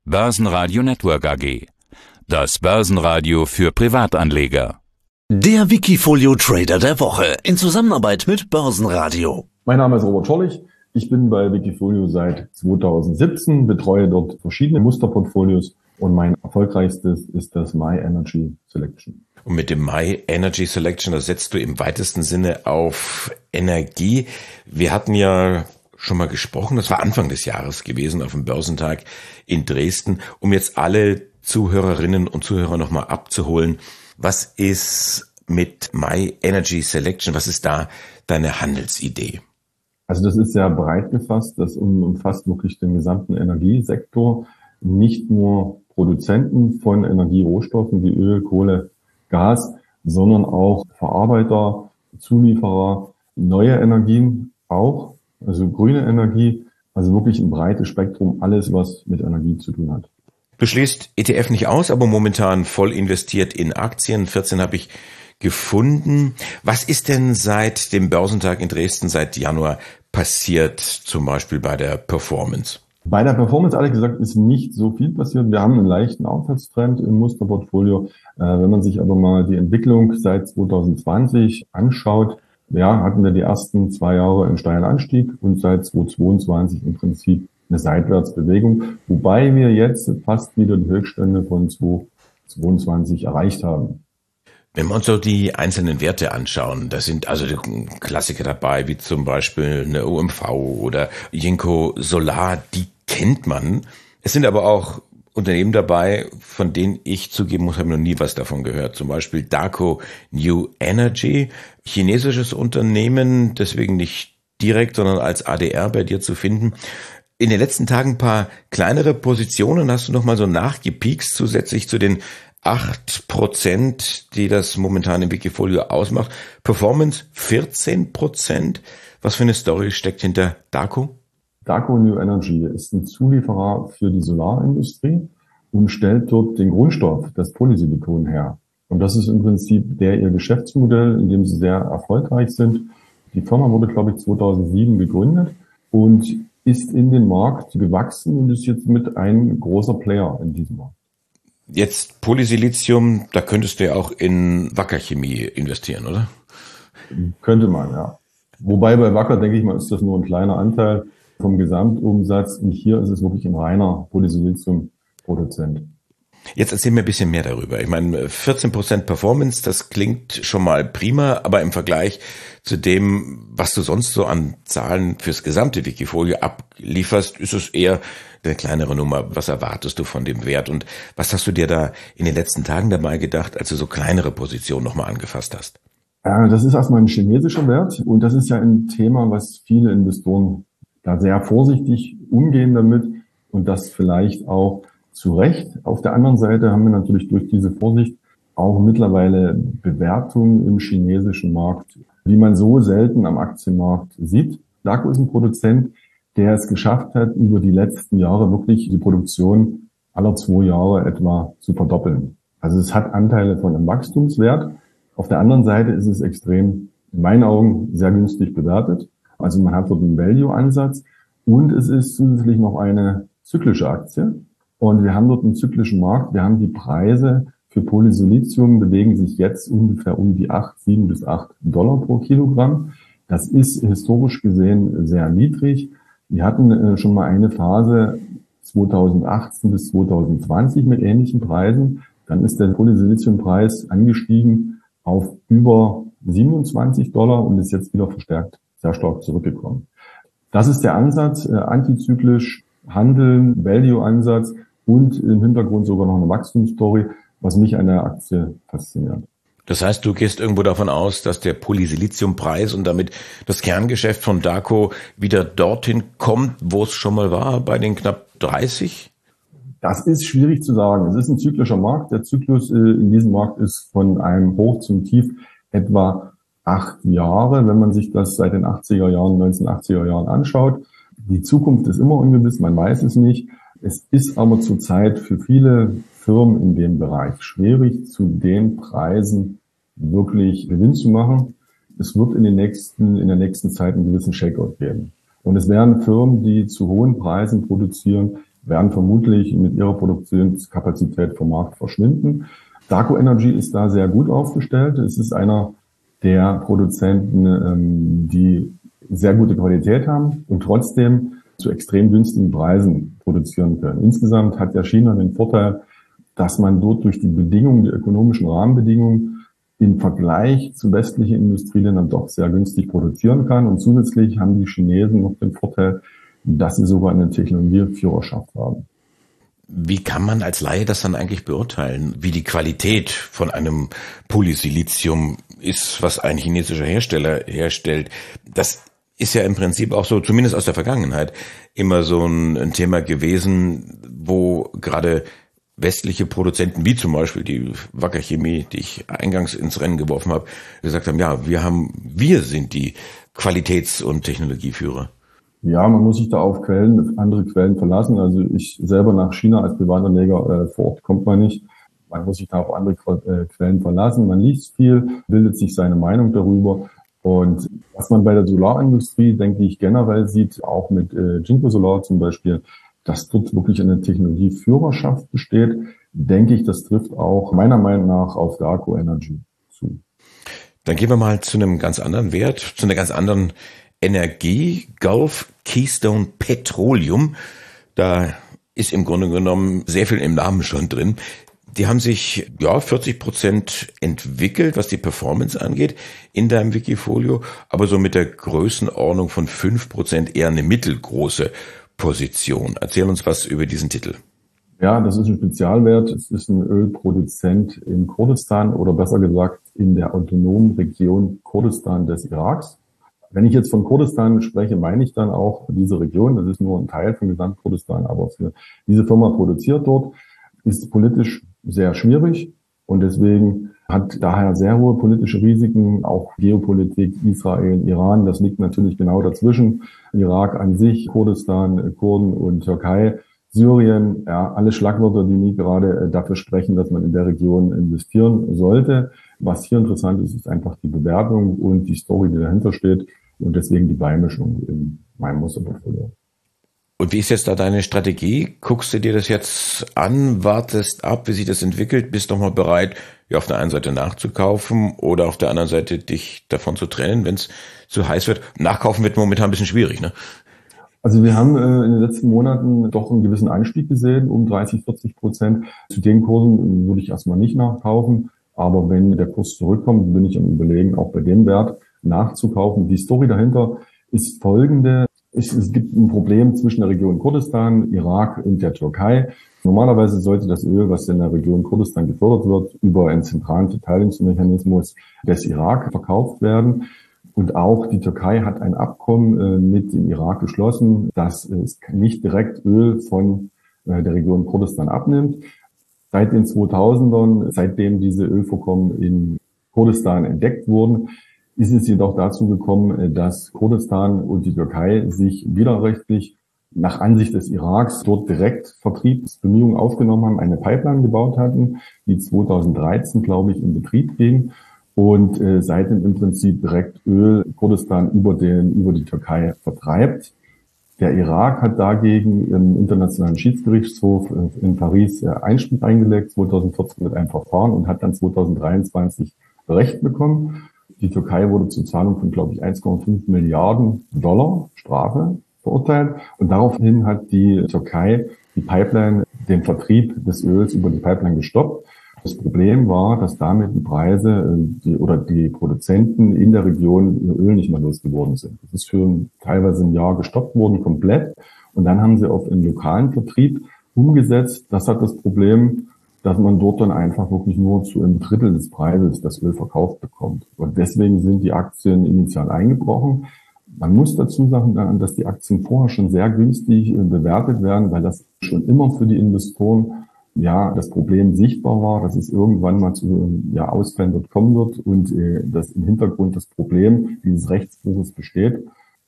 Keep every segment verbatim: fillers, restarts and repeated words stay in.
Börsenradio Network A G. Das Börsenradio für Privatanleger. Der Wikifolio Trader der Woche in Zusammenarbeit mit Börsenradio. Mein Name ist Robert Schorlich. Ich bin bei Wikifolio seit zweitausendsiebzehn, betreue dort verschiedene Musterportfolios und mein erfolgreichstes ist das My Energy Selection. Und mit dem My Energy Selection, das setzt du im weitesten Sinne auf Energie. Wir hatten ja schon mal gesprochen, das war Anfang des Jahres gewesen auf dem Börsentag in Dresden, um jetzt alle Zuhörerinnen und Zuhörer nochmal abzuholen. Was ist mit My Energy Selection? Was ist da deine Handelsidee? Also das ist sehr breit gefasst. Das umfasst wirklich den gesamten Energiesektor. Nicht nur Produzenten von Energierohstoffen wie Öl, Kohle, Gas, sondern auch Verarbeiter, Zulieferer, neue Energien auch, also grüne Energie, also wirklich ein breites Spektrum, alles was mit Energie zu tun hat. Du schließt E T F nicht aus, aber momentan voll investiert in Aktien. vierzehn habe ich gefunden. Was ist denn seit dem Börsentag in Dresden, seit Januar passiert, zum Beispiel bei der Performance? Bei der Performance, ehrlich gesagt, ist nicht so viel passiert. Wir haben einen leichten Aufwärtstrend im Musterportfolio. Äh, wenn man sich aber mal die Entwicklung seit zweitausendzwanzig anschaut, ja, hatten wir die ersten zwei Jahre einen steilen Anstieg und seit zweitausendzweiundzwanzig im Prinzip eine Seitwärtsbewegung, wobei wir jetzt fast wieder die Höchststände von zweitausendzweiundzwanzig erreicht haben. Wenn wir uns so die einzelnen Werte anschauen, da sind also die Klassiker dabei, wie zum Beispiel eine O M V oder Jinko Solar, die kennt man. Es sind aber auch Unternehmen dabei, von denen ich zugeben muss, habe noch nie was davon gehört. Zum Beispiel Daqo New Energy, chinesisches Unternehmen, deswegen nicht direkt, sondern als A D R bei dir zu finden. In den letzten Tagen ein paar kleinere Positionen, hast du noch mal so nachgepiekst, zusätzlich zu den acht Prozent, die das momentan im Wikifolio ausmacht. Performance vierzehn Prozent. Was für eine Story steckt hinter Daqo? Daqo New Energy ist ein Zulieferer für die Solarindustrie und stellt dort den Grundstoff, das Polysilikon, her. Und das ist im Prinzip der ihr Geschäftsmodell, in dem sie sehr erfolgreich sind. Die Firma wurde, glaube ich, zweitausendsieben gegründet und ist in den Markt gewachsen und ist jetzt mit ein großer Player in diesem Markt. Jetzt Polysilizium, da könntest du ja auch in Wacker Chemie investieren, oder? Könnte man, ja. Wobei bei Wacker, denke ich mal, ist das nur ein kleiner Anteil vom Gesamtumsatz. Und hier ist es wirklich ein reiner Polysilizium-Produzent. Jetzt erzähl mir ein bisschen mehr darüber. Ich meine, vierzehn Prozent Performance, das klingt schon mal prima, aber im Vergleich zu dem, was du sonst so an Zahlen fürs gesamte Wikifolio ablieferst, ist es eher eine kleinere Nummer. Was erwartest du von dem Wert und was hast du dir da in den letzten Tagen dabei gedacht, als du so kleinere Positionen nochmal angefasst hast? Ja, das ist erstmal ein chinesischer Wert und das ist ja ein Thema, was viele Investoren da sehr vorsichtig umgehen damit und das vielleicht auch zu Recht. Auf der anderen Seite haben wir natürlich durch diese Vorsicht auch mittlerweile Bewertungen im chinesischen Markt, die man so selten am Aktienmarkt sieht. Daqo ist ein Produzent, der es geschafft hat, über die letzten Jahre wirklich die Produktion aller zwei Jahre etwa zu verdoppeln. Also es hat Anteile von einem Wachstumswert. Auf der anderen Seite ist es extrem, in meinen Augen, sehr günstig bewertet. Also man hat dort einen Value-Ansatz und es ist zusätzlich noch eine zyklische Aktie. Und wir haben dort einen zyklischen Markt. Wir haben die Preise für Polysilizium bewegen sich jetzt ungefähr um die acht, sieben bis acht Dollar pro Kilogramm. Das ist historisch gesehen sehr niedrig. Wir hatten schon mal eine Phase zweitausendachtzehn bis zweitausendzwanzig mit ähnlichen Preisen. Dann ist der Polysiliziumpreis angestiegen auf über siebenundzwanzig Dollar und ist jetzt wieder verstärkt sehr stark zurückgekommen. Das ist der Ansatz, äh, antizyklisch handeln, Value-Ansatz und im Hintergrund sogar noch eine Wachstumsstory, was mich an der Aktie fasziniert. Das heißt, du gehst irgendwo davon aus, dass der Polysiliziumpreis und damit das Kerngeschäft von Daqo wieder dorthin kommt, wo es schon mal war, bei den knapp dreißig? Das ist schwierig zu sagen. Es ist ein zyklischer Markt. Der Zyklus in diesem Markt ist von einem Hoch zum Tief etwa acht Jahre, wenn man sich das seit den achtziger Jahren, neunzehnhundertachtziger Jahren anschaut. Die Zukunft ist immer ungewiss, man weiß es nicht. Es ist aber zurzeit für viele Firmen in dem Bereich schwierig, zu den Preisen wirklich Gewinn zu machen. Es wird in den nächsten, in der nächsten Zeit einen gewissen Shakeout geben. Und es werden Firmen, die zu hohen Preisen produzieren, werden vermutlich mit ihrer Produktionskapazität vom Markt verschwinden. Daqo Energy ist da sehr gut aufgestellt. Es ist einer der Produzenten, die sehr gute Qualität haben und trotzdem zu extrem günstigen Preisen produzieren können. Insgesamt hat ja China den Vorteil, dass man dort durch die Bedingungen, die ökonomischen Rahmenbedingungen im Vergleich zu westlichen Industrieländern doch sehr günstig produzieren kann. Und zusätzlich haben die Chinesen noch den Vorteil, dass sie sogar eine Technologieführerschaft haben. Wie kann man als Laie das dann eigentlich beurteilen, wie die Qualität von einem Polysilizium ist, was ein chinesischer Hersteller herstellt? Das ist ja im Prinzip auch so, zumindest aus der Vergangenheit, immer so ein, ein Thema gewesen, wo gerade westliche Produzenten, wie zum Beispiel die Wacker Chemie, die ich eingangs ins Rennen geworfen habe, gesagt haben, ja, wir haben, wir sind die Qualitäts- und Technologieführer. Ja, man muss sich da auf Quellen, andere Quellen verlassen. Also ich selber nach China als Privatanleger äh, vor Ort kommt man nicht. Man muss sich da auf andere äh, Quellen verlassen. Man liest viel, bildet sich seine Meinung darüber. Und was man bei der Solarindustrie, denke ich, generell sieht, auch mit äh, Jinko Solar zum Beispiel, dass dort wirklich eine Technologieführerschaft besteht, denke ich, das trifft auch meiner Meinung nach auf Daqo Energy zu. Dann gehen wir mal zu einem ganz anderen Wert, zu einer ganz anderen Energie, Gulf Keystone Petroleum. Da ist im Grunde genommen sehr viel im Namen schon drin. Die haben sich, ja, vierzig Prozent entwickelt, was die Performance angeht, in deinem Wikifolio, aber so mit der Größenordnung von fünf Prozent eher eine mittelgroße Position. Erzähl uns was über diesen Titel. Ja, das ist ein Spezialwert. Es ist ein Ölproduzent in Kurdistan oder besser gesagt in der autonomen Region Kurdistan des Iraks. Wenn ich jetzt von Kurdistan spreche, meine ich dann auch diese Region. Das ist nur ein Teil von Gesamtkurdistan, aber für diese Firma produziert dort, ist politisch sehr schwierig und deswegen hat daher sehr hohe politische Risiken, auch Geopolitik, Israel, Iran, das liegt natürlich genau dazwischen, Irak an sich, Kurdistan, Kurden und Türkei, Syrien, ja, alle Schlagwörter, die nie gerade dafür sprechen, dass man in der Region investieren sollte. Was hier interessant ist, ist einfach die Bewertung und die Story, die dahinter steht und deswegen die Beimischung in meinem Musterportfolio. Und wie ist jetzt da deine Strategie? Guckst du dir das jetzt an, wartest ab, wie sich das entwickelt, bist doch mal bereit, ja, auf der einen Seite nachzukaufen oder auf der anderen Seite dich davon zu trennen, wenn es zu heiß wird? Nachkaufen wird momentan ein bisschen schwierig, ne? Also wir haben äh, in den letzten Monaten doch einen gewissen Anstieg gesehen, um dreißig, vierzig Prozent. Zu den Kursen würde ich erstmal nicht nachkaufen, aber wenn der Kurs zurückkommt, bin ich am Überlegen, auch bei dem Wert nachzukaufen. Die Story dahinter ist folgende. Es, es gibt ein Problem zwischen der Region Kurdistan, Irak und der Türkei. Normalerweise sollte das Öl, was in der Region Kurdistan gefördert wird, über einen zentralen Verteilungsmechanismus des Irak verkauft werden. Und auch die Türkei hat ein Abkommen äh, mit dem Irak geschlossen, dass es nicht direkt Öl von äh, der Region Kurdistan abnimmt. Seit den zweitausendern, seitdem diese Ölvorkommen in Kurdistan entdeckt wurden, ist es jedoch dazu gekommen, dass Kurdistan und die Türkei sich widerrechtlich nach Ansicht des Iraks dort direkt Vertriebsbemühungen aufgenommen haben, eine Pipeline gebaut hatten, die zweitausenddreizehn, glaube ich, in Betrieb ging und äh, seitdem im Prinzip direkt Öl Kurdistan über den über die Türkei vertreibt. Der Irak hat dagegen im Internationalen Schiedsgerichtshof in Paris äh, Einspruch eingelegt, zweitausendvierzehn mit einem Verfahren und hat dann zweitausenddreiundzwanzig Recht bekommen. Die Türkei wurde zur Zahlung von, glaube ich, eins Komma fünf Milliarden Dollar Strafe verurteilt. Und daraufhin hat die Türkei die Pipeline, den Vertrieb des Öls über die Pipeline gestoppt. Das Problem war, dass damit die Preise die, oder die Produzenten in der Region ihr Öl nicht mehr losgeworden sind. Das ist für teilweise ein Jahr gestoppt worden, komplett. Und dann haben sie auf einen lokalen Vertrieb umgesetzt. Das hat das Problem, dass man dort dann einfach wirklich nur zu einem Drittel des Preises das Öl verkauft bekommt. Und deswegen sind die Aktien initial eingebrochen. Man muss dazu sagen, dass die Aktien vorher schon sehr günstig bewertet werden, weil das schon immer für die Investoren ja das Problem sichtbar war, dass es irgendwann mal zu ja, Ausfällen dort kommen wird und äh, dass im Hintergrund das Problem dieses Rechtsbruches besteht.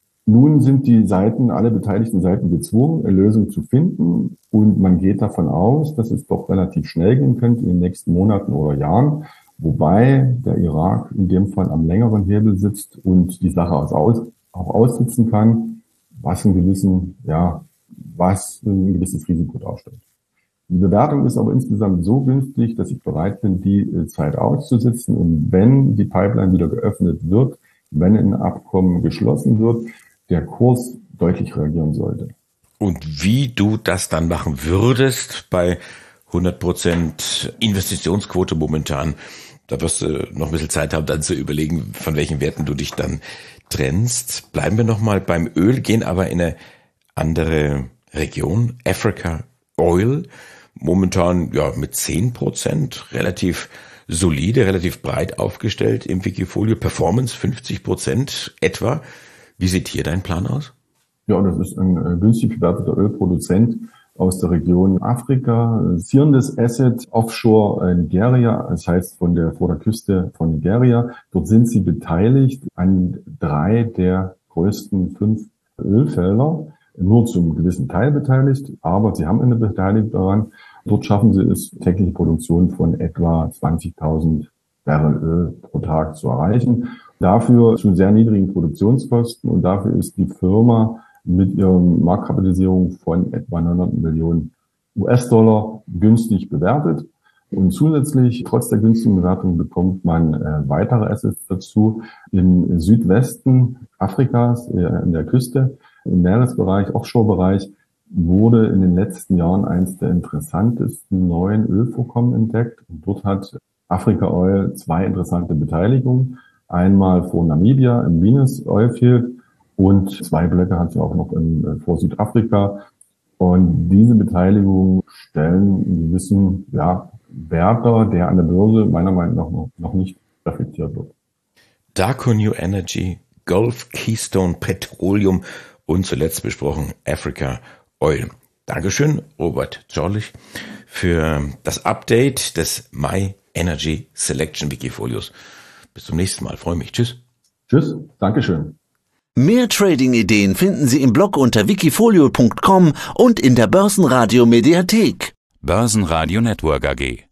Nun sind die Seiten, alle beteiligten Seiten gezwungen, eine Lösung zu finden und man geht davon aus, dass es doch relativ schnell gehen könnte in den nächsten Monaten oder Jahren, wobei der Irak in dem Fall am längeren Hebel sitzt und die Sache aus, auch aussitzen kann, was einen gewissen ja, was ein gewisses Risiko darstellt. Die Bewertung ist aber insgesamt so günstig, dass ich bereit bin, die Zeit auszusitzen. Und wenn die Pipeline wieder geöffnet wird, wenn ein Abkommen geschlossen wird, der Kurs deutlich reagieren sollte. Und wie du das dann machen würdest bei hundert Prozent Investitionsquote momentan, da wirst du noch ein bisschen Zeit haben, dann zu überlegen, von welchen Werten du dich dann trennst. Bleiben wir nochmal beim Öl, gehen aber in eine andere Region, Africa Oil. Momentan ja mit zehn Prozent, relativ solide, relativ breit aufgestellt im Wikifolio. Performance fünfzig Prozent etwa. Wie sieht hier dein Plan aus? Ja, das ist ein äh, günstig bewerteter Ölproduzent aus der Region Afrika. Zierendes Asset offshore Nigeria, das heißt von der vor der Küste von Nigeria. Dort sind sie beteiligt an drei der größten fünf Ölfelder. Nur zum gewissen Teil beteiligt, aber sie haben eine Beteiligung daran. Dort schaffen sie es, tägliche Produktion von etwa zwanzigtausend Barrel Öl pro Tag zu erreichen. Dafür schon sehr niedrigen Produktionskosten und dafür ist die Firma mit ihrer Marktkapitalisierung von etwa neunhundert Millionen U S-Dollar günstig bewertet. Und zusätzlich, trotz der günstigen Bewertung, bekommt man äh, weitere Assets dazu. Im Südwesten Afrikas, äh, an der Küste, im Meeresbereich, Offshore-Bereich, wurde in den letzten Jahren eines der interessantesten neuen Ölvorkommen entdeckt. Und dort hat Africa Oil zwei interessante Beteiligungen. Einmal vor Namibia im Venus Oilfield und zwei Blöcke hat sie auch noch in, vor Südafrika. Und diese Beteiligungen stellen einen gewissen ja, Werter, der an der Börse meiner Meinung nach noch, noch nicht reflektiert wird. Daqo New Energy, Gulf Keystone Petroleum und zuletzt besprochen Africa Oil. Dankeschön, Robert Zorlich, für das Update des My Energy Selection Wikifolios. Bis zum nächsten Mal. Freue mich. Tschüss. Tschüss. Dankeschön. Mehr Trading-Ideen finden Sie im Blog unter wikifolio punkt com und in der Börsenradio Mediathek. Börsenradio Network A G.